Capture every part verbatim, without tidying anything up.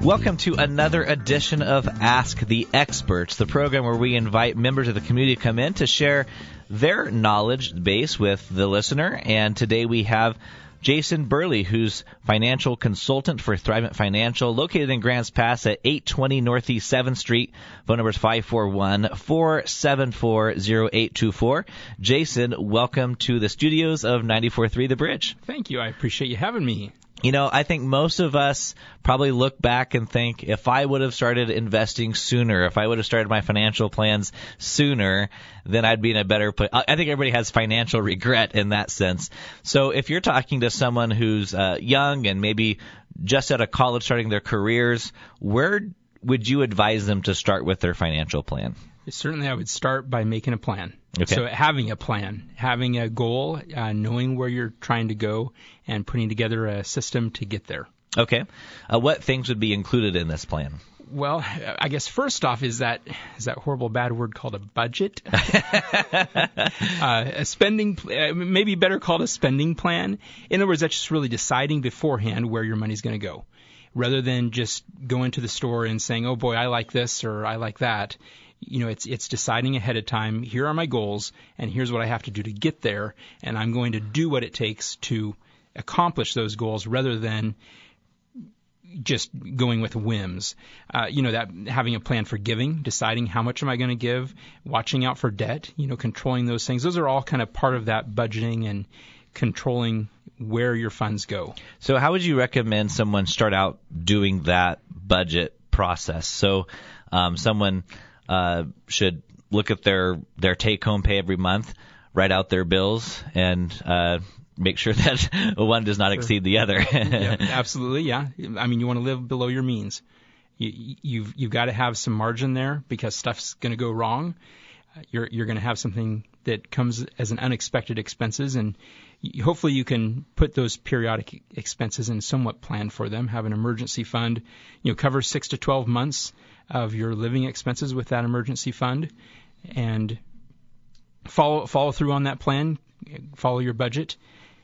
Welcome to another edition of Ask the Experts, the program where we invite members of the community to come in to share their knowledge base with the listener. And today we have Jason Burley, who's financial consultant for Thrivent Financial, located in Grants Pass at eight twenty Northeast seventh Street. Phone number is five four one, four seven four, zero eight two four. Jason, welcome to the studios of ninety-four point three The Bridge. Thank you. I appreciate you having me. You know, I think most of us probably look back and think, if I would have started investing sooner, if I would have started my financial plans sooner, then I'd be in a better place. I think everybody has financial regret in that sense. So if you're talking to someone who's uh, young and maybe just out of college starting their careers, where would you advise them to start with their financial plan? Certainly, I would start by making a plan. Okay. So having a plan, having a goal, uh, knowing where you're trying to go, and putting together a system to get there. Okay. Uh, what things would be included in this plan? Well, I guess first off is that is that horrible bad word called a budget. uh, a spending, uh, maybe better called a spending plan. In other words, that's just really deciding beforehand where your money's going to go, rather than just going to the store and saying, "Oh boy, I like this" or "I like that." You know, it's it's deciding ahead of time, here are my goals, and here's what I have to do to get there, and I'm going to do what it takes to accomplish those goals rather than just going with whims. Uh, you know, that having a plan for giving, deciding how much am I going to give, watching out for debt, you know, controlling those things. Those are all kind of part of that budgeting and controlling where your funds go. So how would you recommend someone start out doing that budget process? So um, someone... Uh, should look at their, their take-home pay every month, write out their bills, and uh, make sure that one does not exceed the other. Yeah, absolutely, yeah. I mean, you want to live below your means. You, you've you've got to have some margin there because stuff's going to go wrong. You're you're going to have something that comes as an unexpected expenses, and hopefully you can put those periodic expenses in somewhat plan for them. Have an emergency fund, you know, cover six to twelve months of your living expenses with that emergency fund, and follow follow through on that plan. Follow your budget.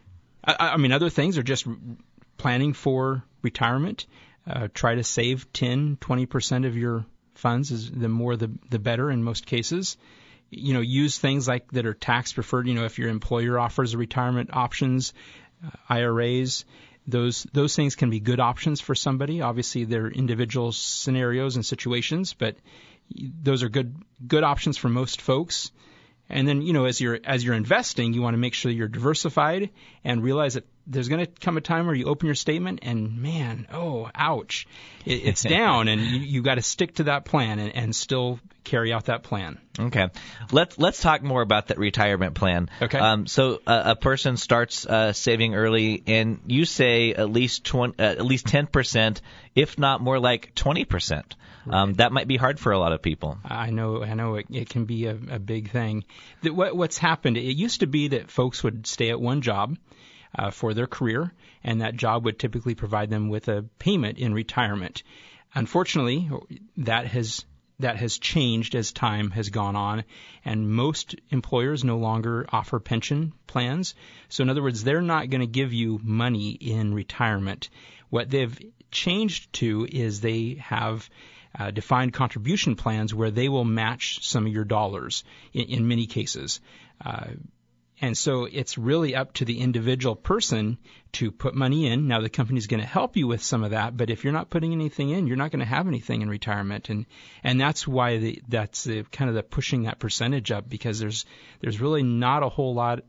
I, I mean, other things are just planning for retirement. Uh, try to save ten, twenty percent of your funds. Is the more the the better in most cases. You know, use things like that are tax preferred. You know, if your employer offers retirement options, uh, I R As. Those those things can be good options for somebody. Obviously, they're individual scenarios and situations, but those are good good options for most folks. And then, you know, as you're as you're investing, you want to make sure you're diversified and realize that there's going to come a time where you open your statement and, man, oh, ouch, it, it's down, and you, you got to stick to that plan and, and still carry out that plan. Okay, let's let's talk more about that retirement plan. Okay. Um, so uh, a person starts uh, saving early, and you say at least twenty, uh, at least ten percent, if not more like twenty percent. Um, that might be hard for a lot of people. I know, I know, it, it can be a, a big thing. That what, what's happened? It used to be that folks would stay at one job uh, for their career, and that job would typically provide them with a payment in retirement. Unfortunately, that has that has changed as time has gone on, and most employers no longer offer pension plans. So in other words, they're not going to give you money in retirement. What they've changed to is they have uh, defined contribution plans where they will match some of your dollars in, in many cases. Uh, And so it's really up to the individual person to put money in. Now, the company's going to help you with some of that, but if you're not putting anything in, you're not going to have anything in retirement. And and that's why the, that's the, kind of the pushing that percentage up, because there's there's really not a whole lot,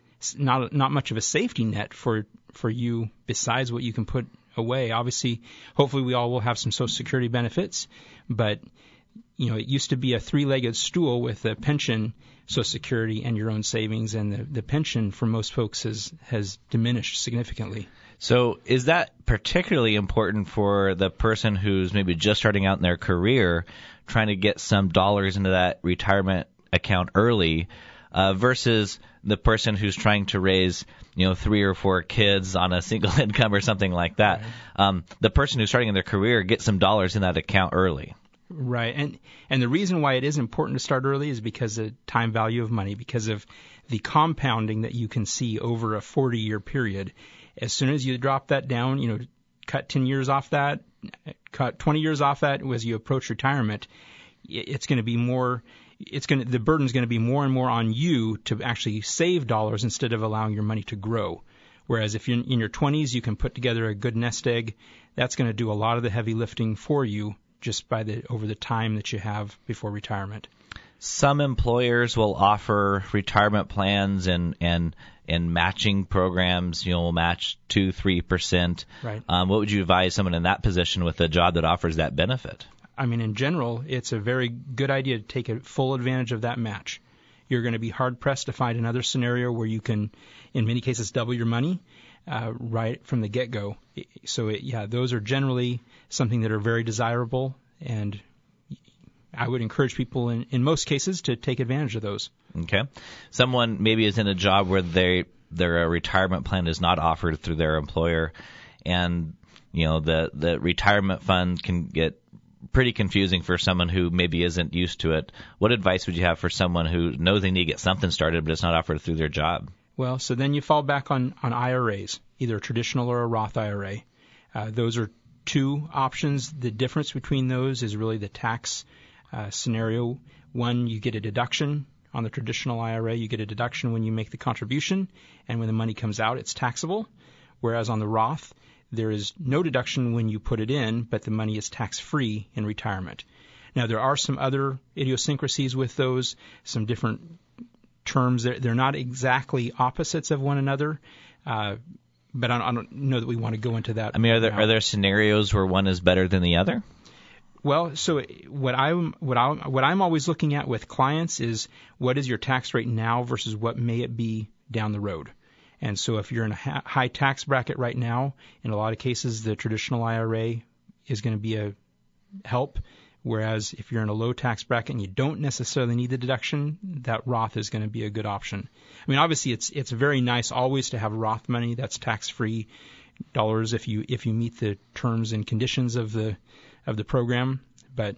not not much of a safety net for for you besides what you can put away. Obviously, hopefully we all will have some Social Security benefits, but you know, it used to be a three-legged stool with a pension, Social Security, and your own savings, and the, the pension for most folks has, has diminished significantly. So is that particularly important for the person who's maybe just starting out in their career, trying to get some dollars into that retirement account early, uh, versus the person who's trying to raise, you know, three or four kids on a single income or something like that? Right. Um, the person who's starting in their career gets some dollars in that account early. Right, and and the reason why it is important to start early is because of time value of money, because of the compounding that you can see over a forty-year period. As soon as you drop that down, you know, cut ten years off that, cut twenty years off that as you approach retirement, it's going to be more. It's going to, the burden is going to be more and more on you to actually save dollars instead of allowing your money to grow. Whereas if you're in your twenties, you can put together a good nest egg. That's going to do a lot of the heavy lifting for you just by the over the time that you have before retirement. Some employers will offer retirement plans and and and matching programs. You know, will match two, three percent. Right. Um, what would you advise someone in that position with a job that offers that benefit? I mean, in general, it's a very good idea to take a full advantage of that match. You're going to be hard-pressed to find another scenario where you can, in many cases, double your money uh, right from the get-go. So, it, yeah, those are generally something that are very desirable, and I would encourage people, in, in most cases, to take advantage of those. Okay. Someone maybe is in a job where they their retirement plan is not offered through their employer, and, you know, the, the retirement fund can get pretty confusing for someone who maybe isn't used to it. What advice would you have for someone who knows they need to get something started, but it's not offered through their job? Well, so then you fall back on, on I R As, either a traditional or a Roth I R A. Uh, those are two options. The difference between those is really the tax uh, scenario. One, you get a deduction on the traditional I R A. You get a deduction when you make the contribution, and when the money comes out, it's taxable. Whereas on the Roth, there is no deduction when you put it in, but the money is tax-free in retirement. Now, there are some other idiosyncrasies with those, some different terms. They're, they're not exactly opposites of one another, uh, but I don't, I don't know that we want to go into that. I mean, are there now. are there scenarios where one is better than the other? Well, so what I'm what I what I'm always looking at with clients is what is your tax rate now versus what may it be down the road. And so if you're in a ha- high tax bracket right now, in a lot of cases, the traditional I R A is going to be a help. Whereas if you're in a low tax bracket and you don't necessarily need the deduction, that Roth is going to be a good option. I mean, obviously, it's it's very nice always to have Roth money that's tax-free dollars if you if you meet the terms and conditions of the of the program. But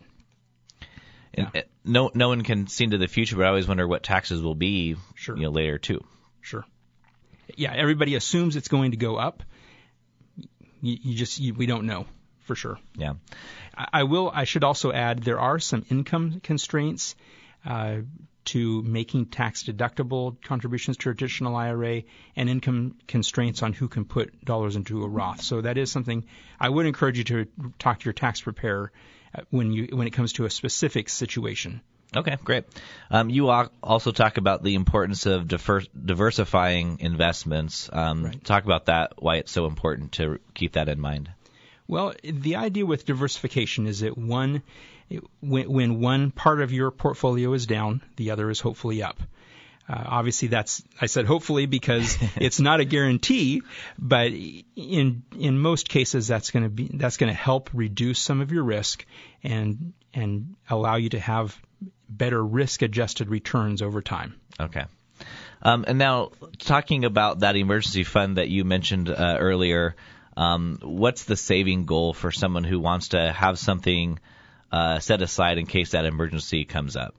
yeah. it, no no one can see into the future, but I always wonder what taxes will be sure. you know, later too. Sure. Yeah, everybody assumes it's going to go up. You, you just you, we don't know for sure. Yeah. I, I will. I should also add there are some income constraints uh, to making tax deductible contributions to traditional I R A, and income constraints on who can put dollars into a Roth. So that is something I would encourage you to talk to your tax preparer when you when it comes to a specific situation. Okay, great. Um, you also talk about the importance of diver- diversifying investments. Um, right. Talk about that, why it's so important to keep that in mind. Well, the idea with diversification is that one, when, when one part of your portfolio is down, the other is hopefully up. Uh, obviously, that's I said hopefully because it's not a guarantee, but in in most cases, that's going to be that's going to help reduce some of your risk and and allow you to have better risk-adjusted returns over time. Okay. Um, and now, talking about that emergency fund that you mentioned uh, earlier, um, what's the saving goal for someone who wants to have something uh, set aside in case that emergency comes up?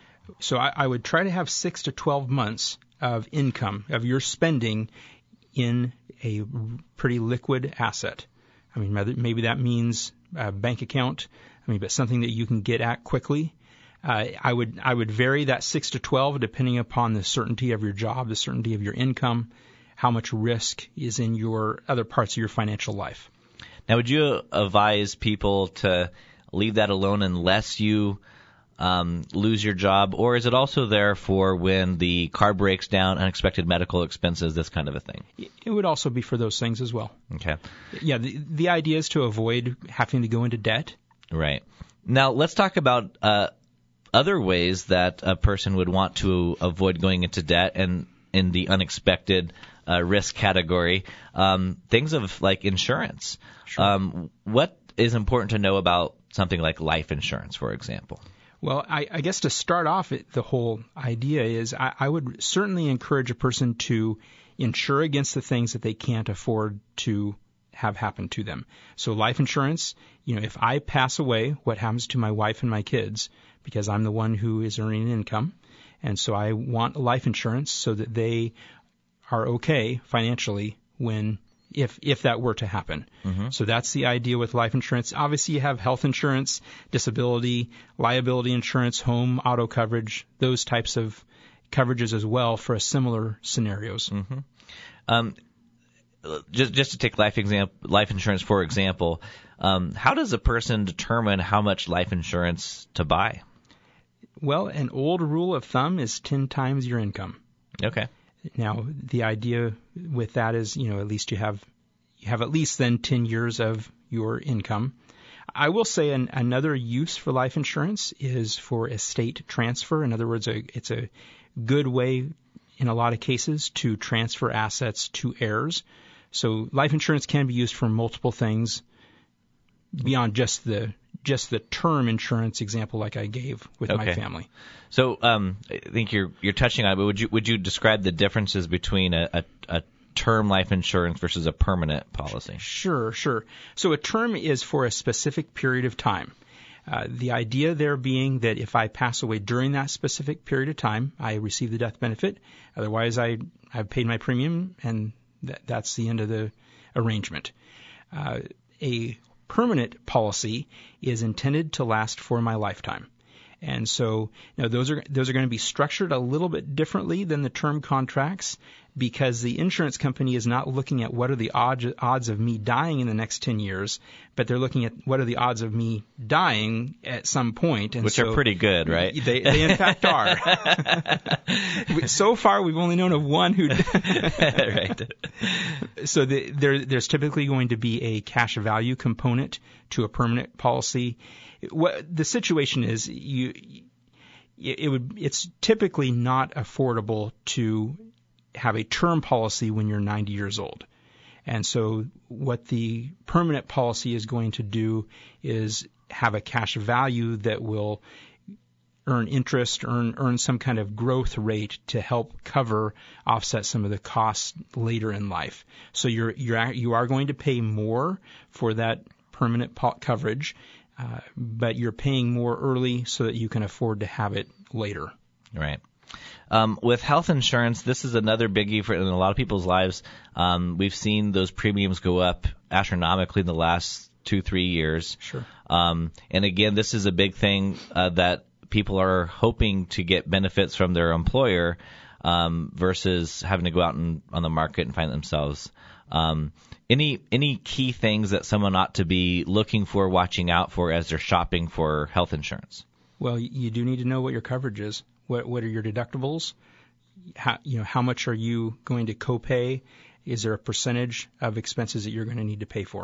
So I, I would try to have six to twelve months of income, of your spending, in a pretty liquid asset. I mean, maybe that means a bank account, I mean, but something that you can get at quickly. Uh, I would I would vary that six to twelve depending upon the certainty of your job, the certainty of your income, how much risk is in your other parts of your financial life. Now, would you advise people to leave that alone unless you um, lose your job, or is it also there for when the car breaks down, unexpected medical expenses, this kind of a thing? It would also be for those things as well. Okay. Yeah, the, the idea is to avoid having to go into debt. Right. Now, let's talk about uh, other ways that a person would want to avoid going into debt, and in the unexpected uh, risk category, um, things of like insurance. Sure. Um, what is important to know about something like life insurance, for example? Well, I, I guess to start off, it, the whole idea is I, I would certainly encourage a person to insure against the things that they can't afford to have happen to them. So life insurance, you know, if I pass away, what happens to my wife and my kids? Because I'm the one who is earning income. And so I want life insurance so that they are okay financially when if if that were to happen. Mm-hmm. So that's the idea with life insurance. Obviously, you have health insurance, disability, liability insurance, home, auto coverage, those types of coverages as well for similar scenarios. Mm-hmm. Um, just just to take life example, life insurance for example, um, how does a person determine how much life insurance to buy? Well, an old rule of thumb is ten times your income. Okay. Now, the idea with that is, you know, at least you have you have at least then ten years of your income. I will say an, another use for life insurance is for estate transfer. In other words, a, it's a good way in a lot of cases to transfer assets to heirs. So life insurance can be used for multiple things beyond just the just the term insurance example like I gave with okay. my family. So um, I think you're you're touching on it, but would you would you describe the differences between a, a, a term life insurance versus a permanent policy? Sure, sure. So a term is for a specific period of time. Uh, the idea there being that if I pass away during that specific period of time, I receive the death benefit. Otherwise, I, I've paid my premium, and th- that's the end of the arrangement. Uh, a permanent policy is intended to last for my lifetime. And so, you know, those are those are going to be structured a little bit differently than the term contracts, because the insurance company is not looking at what are the odds odds of me dying in the next ten years, but they're looking at what are the odds of me dying at some point. And Which so are pretty good, right? They, they in fact are. So far, we've only known of one who. Right. So the, there, there's typically going to be a cash value component to a permanent policy. What the situation is, you it would it's typically not affordable to have a term policy when you're ninety years old. And so what the permanent policy is going to do is have a cash value that will earn interest, earn earn some kind of growth rate to help cover, offset some of the costs later in life. So you're you're you are going to pay more for that permanent po- coverage. Uh, but you're paying more early so that you can afford to have it later. Right. Um, with health insurance, this is another biggie for in a lot of people's lives. Um, we've seen those premiums go up astronomically in the last two, three years. Sure. Um, and again, this is a big thing uh, that people are hoping to get benefits from their employer um, versus having to go out and, on the market and find themselves. Um, any any key things that someone ought to be looking for, watching out for as they're shopping for health insurance? Well, you do need to know what your coverage is. What what are your deductibles? How, you know, how much are you going to copay? Is there a percentage of expenses that you're going to need to pay for?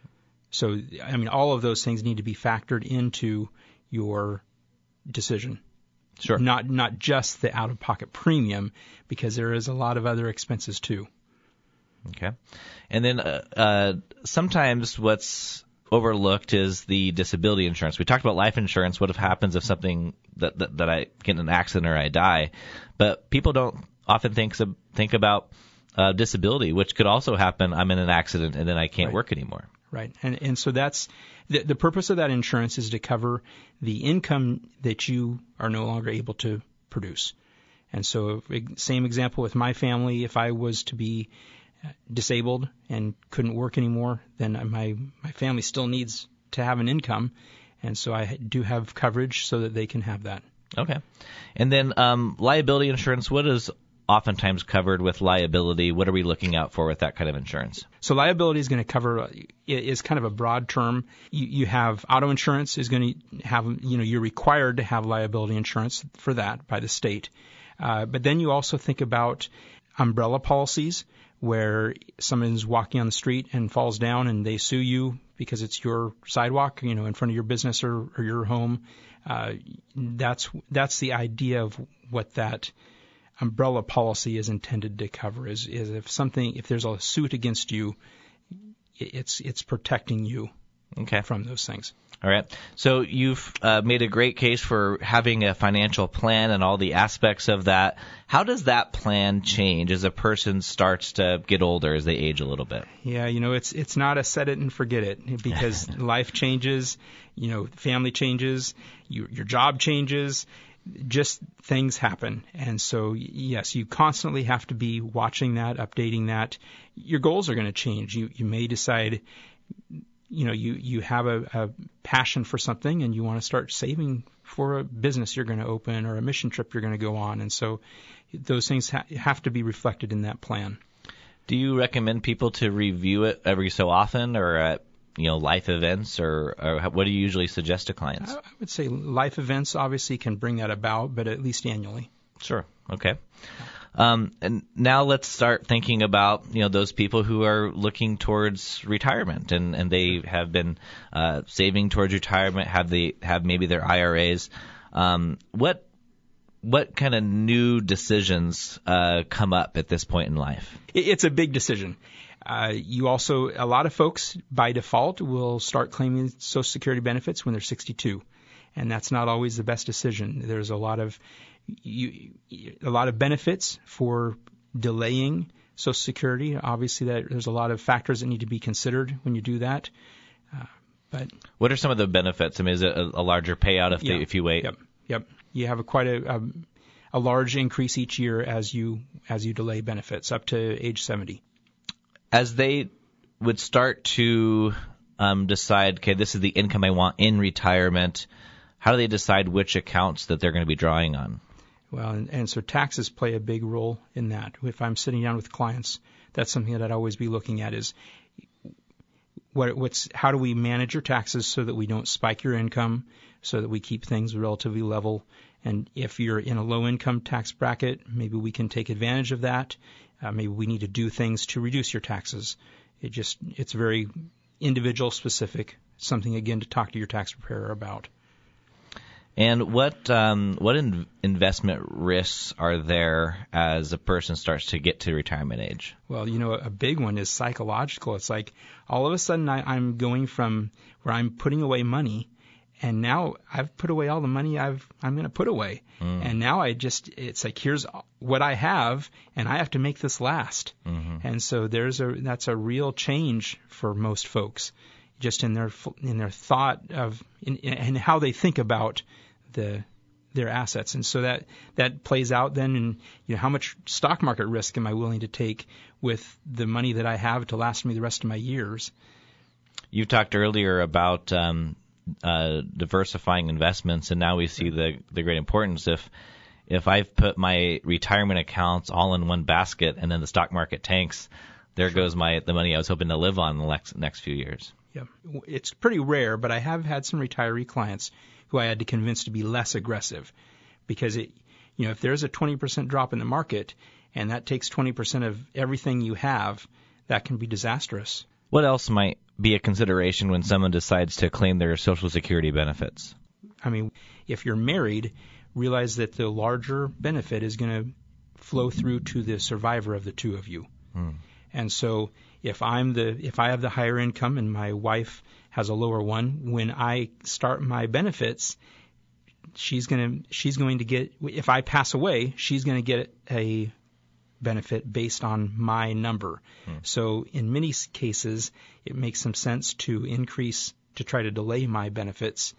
So, I mean, all of those things need to be factored into your decision. Sure. Not not just the out-of-pocket premium, because there is a lot of other expenses too. Okay. And then uh, uh, sometimes what's overlooked is the disability insurance. We talked about life insurance. What if happens if something that, that, that I get in an accident or I die? But people don't often think think about uh, disability, which could also happen. I'm in an accident and then I can't Right. work anymore. Right. And and so that's the, the purpose of that insurance is to cover the income that you are no longer able to produce. And so same example with my family, if I was to be disabled and couldn't work anymore, then my my family still needs to have an income, and so I do have coverage so that they can have that. Okay. And then um, liability insurance, what is oftentimes covered with liability? What are we looking out for with that kind of insurance? So liability is going to cover, is kind of a broad term. You, you have auto insurance is going to have, you know, you're required to have liability insurance for that by the state. Uh, but then you also think about umbrella policies, where someone's walking on the street and falls down and they sue you because it's your sidewalk, you know, in front of your business or, or your home. Uh, that's that's the idea of what that umbrella policy is intended to cover. Is is if something, if there's a suit against you, it's it's protecting you okay. from those things. All right. So you've uh, made a great case for having a financial plan and all the aspects of that. How does that plan change as a person starts to get older, as they age a little bit? Yeah, you know, it's it's not a set it and forget it, because life changes, you know, family changes, you, your job changes. just things happen. And so, yes, you constantly have to be watching that, updating that. Your goals are going to change. You you may decide, you know, you, you have a, a passion for something and you want to start saving for a business you're going to open or a mission trip you're going to go on. And so those things ha- have to be reflected in that plan. Do you recommend people to review it every so often, or at you know life events, or, or what do you usually suggest to clients? I would say life events obviously can bring that about, but at least annually. Sure. Okay. Um, and now let's start thinking about you know those people who are looking towards retirement, and, and they have been uh, saving towards retirement, have they have maybe their I R As. Um, what what kind of new decisions uh, come up at this point in life? It's a big decision. Uh, you also, a lot of folks by default will start claiming Social Security benefits when they're sixty-two, and that's not always the best decision. There's a lot of you, a lot of benefits for delaying Social Security. Obviously, that there's a lot of factors that need to be considered when you do that. Uh, but what are some of the benefits? I mean, is it a, a larger payout if yeah, they, if you wait? Yep, yep. You have a quite a, a a large increase each year as you as you delay benefits up to age seventy. As they would start to um, decide, okay, this is the income I want in retirement, how do they decide which accounts that they're going to be drawing on? Well, and, and so taxes play a big role in that. If I'm sitting down with clients, that's something that I'd always be looking at is what, what's how do we manage your taxes so that we don't spike your income, so that we keep things relatively level. And if you're in a low-income tax bracket, maybe we can take advantage of that. Uh, maybe we need to do things to reduce your taxes. It just it's very individual specific, something, again, to talk to your tax preparer about. And what um, what in investment risks are there as a person starts to get to retirement age? Well, you know, a big one is psychological. It's like all of a sudden I, I'm going from where I'm putting away money, and now I've put away all the money I've, I'm going to put away. Mm. And now I just, it's like, here's what I have, and I have to make this last. Mm-hmm. And so there's a, that's a real change for most folks, just in their, in their thought of, in, and how they think about the, their assets. And so that, that plays out then in, you know, how much stock market risk am I willing to take with the money that I have to last me the rest of my years? You talked earlier about, um, Uh, diversifying investments, and now we see the the great importance. If if I've put my retirement accounts all in one basket and then the stock market tanks, there sure. goes my the money I was hoping to live on in the next, next few years. Yeah, it's pretty rare, but I have had some retiree clients who I had to convince to be less aggressive, because it, you know, if there's a twenty percent drop in the market and that takes twenty percent of everything you have, that can be disastrous. What else might be a consideration when someone decides to claim their Social Security benefits? I mean, if you're married, realize that the larger benefit is going to flow through to the survivor of the two of you. Hmm. And so if I'm the if I have the higher income and my wife has a lower one, when I start my benefits, she's going to she's going to get, if I pass away, she's going to get a benefit based on my number. Hmm. So in many cases, it makes some sense to increase, to try to delay my benefits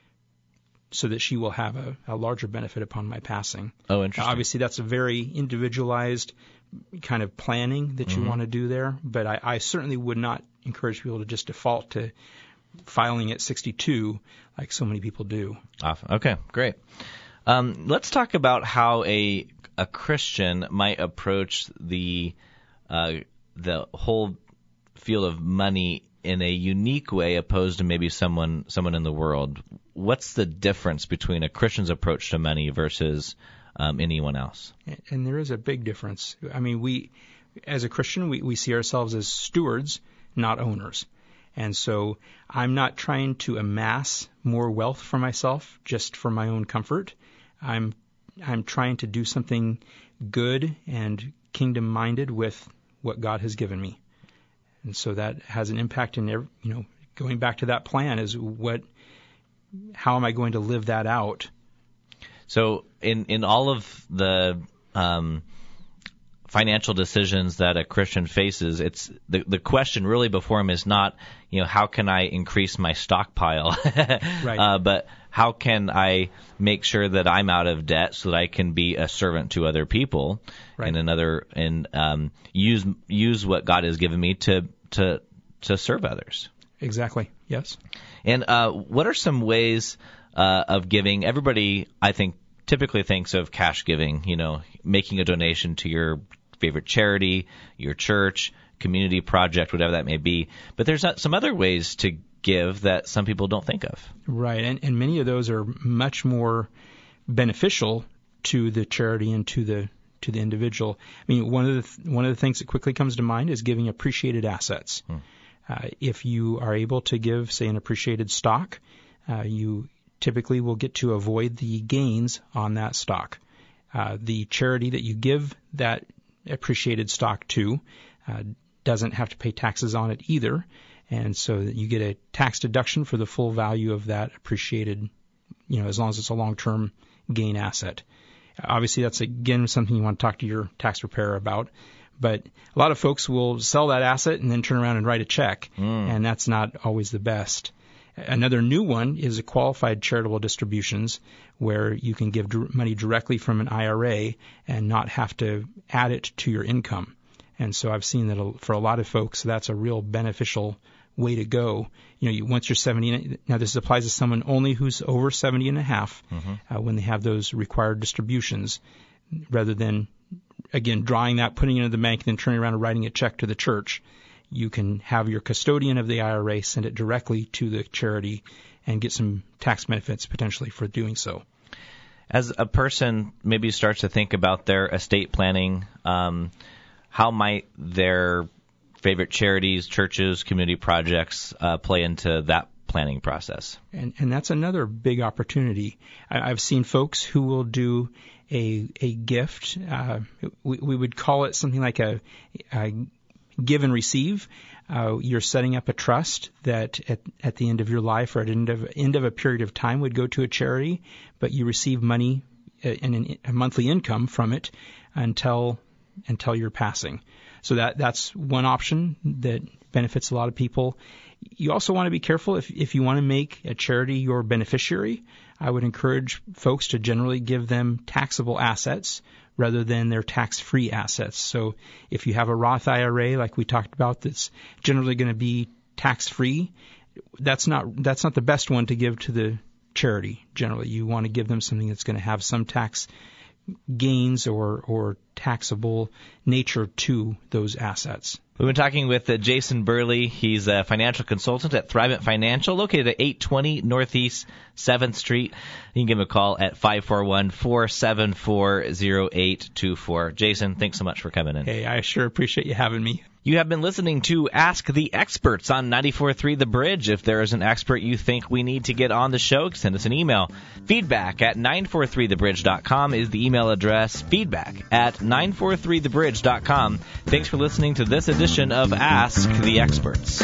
so that she will have a, a larger benefit upon my passing. Oh, interesting. Now, obviously, that's a very individualized kind of planning that you mm-hmm. want to do there, but I, I certainly would not encourage people to just default to filing at sixty-two like so many people do. Okay, great. Um, let's talk about how a a Christian might approach the uh, the whole field of money in a unique way, opposed to maybe someone someone in the world. What's the difference between a Christian's approach to money versus um, anyone else? And there is a big difference. I mean, we, as a Christian, we, we see ourselves as stewards, not owners. And so I'm not trying to amass more wealth for myself just for my own comfort. I'm I'm trying to do something good and kingdom-minded with what God has given me. And so that has an impact in, every, you know, going back to that plan is what, how am I going to live that out? So in, in all of the um, financial decisions that a Christian faces, it's the the question really before him is not, you know, how can I increase my stockpile, right. uh, but how can I make sure that I'm out of debt so that I can be a servant to other people, right. and another and um, use use what God has given me to to to serve others. Exactly. Yes. And uh, what are some ways uh, of giving? Everybody, I think, typically thinks of cash giving. You know, making a donation to your favorite charity, your church, community project, whatever that may be. But there's some other ways to give that some people don't think of. Right, and, and many of those are much more beneficial to the charity and to the to the individual. I mean, one of the th- one of the things that quickly comes to mind is giving appreciated assets. Hmm. Uh, if you are able to give, say, an appreciated stock, uh, you typically will get to avoid the gains on that stock. Uh, the charity that you give that appreciated stock to uh, doesn't have to pay taxes on it either, and so that you get a tax deduction for the full value of that appreciated, you know, as long as it's a long-term gain asset. Obviously, that's, again, something you want to talk to your tax preparer about. But a lot of folks will sell that asset and then turn around and write a check, mm. and that's not always the best. Another new one is a qualified charitable distributions, where you can give money directly from an I R A and not have to add it to your income. And so I've seen that for a lot of folks, that's a real beneficial way to go. You know, you, once you're seventy, now this applies to someone only who's over seventy and a half, mm-hmm. uh, when they have those required distributions, rather than, again, drawing that, putting it into the bank, and then turning around and writing a check to the church. You can have your custodian of the I R A send it directly to the charity and get some tax benefits potentially for doing so. As a person maybe starts to think about their estate planning, um, how might their favorite charities, churches, community projects uh, play into that planning process? And, and that's another big opportunity. I, I've seen folks who will do a a gift. Uh, we, we would call it something like a, a give and receive. Uh, you're setting up a trust that at, at the end of your life or at the end of, end of a period of time would go to a charity, but you receive money and a monthly income from it until until your passing. So that that's one option that benefits a lot of people. You also want to be careful if if you want to make a charity your beneficiary. I would encourage folks to generally give them taxable assets rather than their tax-free assets. So if you have a Roth I R A, like we talked about, that's generally going to be tax-free, that's not that's not the best one to give to the charity. Generally, you want to give them something that's going to have some tax gains or or taxable nature to those assets. We've been talking with uh, Jason Burley. He's a financial consultant at Thrivent Financial, located at eight twenty Northeast seventh Street. You can give him a call at five four one, four seven four, zero eight two four. Jason, thanks so much for coming in. Hey, I sure appreciate you having me. You have been listening to Ask the Experts on ninety-four point three The Bridge. If there is an expert you think we need to get on the show, send us an email. Feedback at nine four three the bridge dot com is the email address. Feedback at nine four three the bridge dot com. Thanks for listening to this edition of Ask the Experts.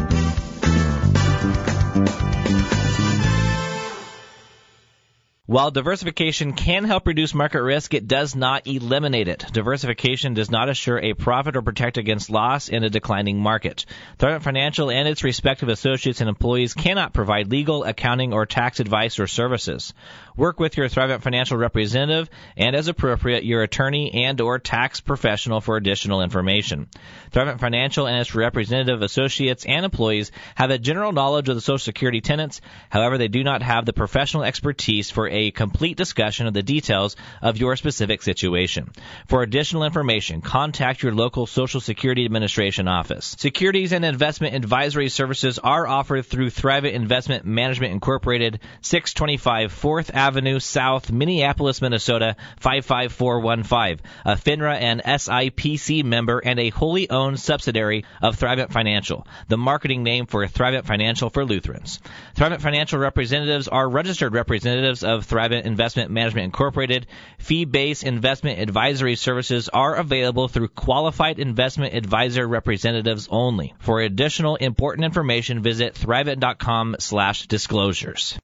While diversification can help reduce market risk, it does not eliminate it. Diversification does not assure a profit or protect against loss in a declining market. Thrivent Financial and its respective associates and employees cannot provide legal, accounting, or tax advice or services. Work with your Thrivent Financial representative and, as appropriate, your attorney and or tax professional for additional information. Thrivent Financial and its representative associates and employees have a general knowledge of the Social Security tenets. However, they do not have the professional expertise for a complete discussion of the details of your specific situation. For additional information, contact your local Social Security Administration office. Securities and investment advisory services are offered through Thrivent Investment Management Incorporated, six twenty-five fourth Avenue South, Minneapolis, Minnesota, five five four one five, a FINRA and S I P C member and a wholly owned subsidiary of Thrivent Financial, the marketing name for Thrivent Financial for Lutherans. Thrivent Financial representatives are registered representatives of Thrivent Investment Management Incorporated. Fee-based investment advisory services are available through qualified investment advisor representatives only. For additional important information, visit thrivent dot com slash disclosures.